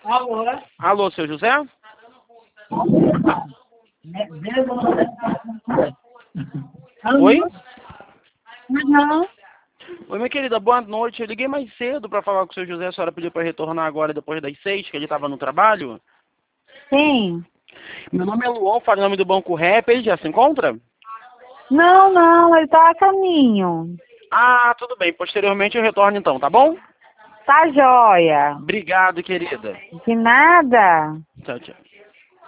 Alô? Alô, seu José? Oi? Uhum. Oi, minha querida, boa noite. Eu liguei mais cedo para falar com o seu José. A senhora pediu para retornar agora depois das 6, que ele estava no trabalho. Sim. Meu nome é Luan, falo em nome do Banco Rap. Ele já se encontra? Não, ele tá a caminho. Ah, tudo bem. Posteriormente eu retorno então, tá bom? Tá joia. Obrigado, querida. De nada. Tchau, tchau.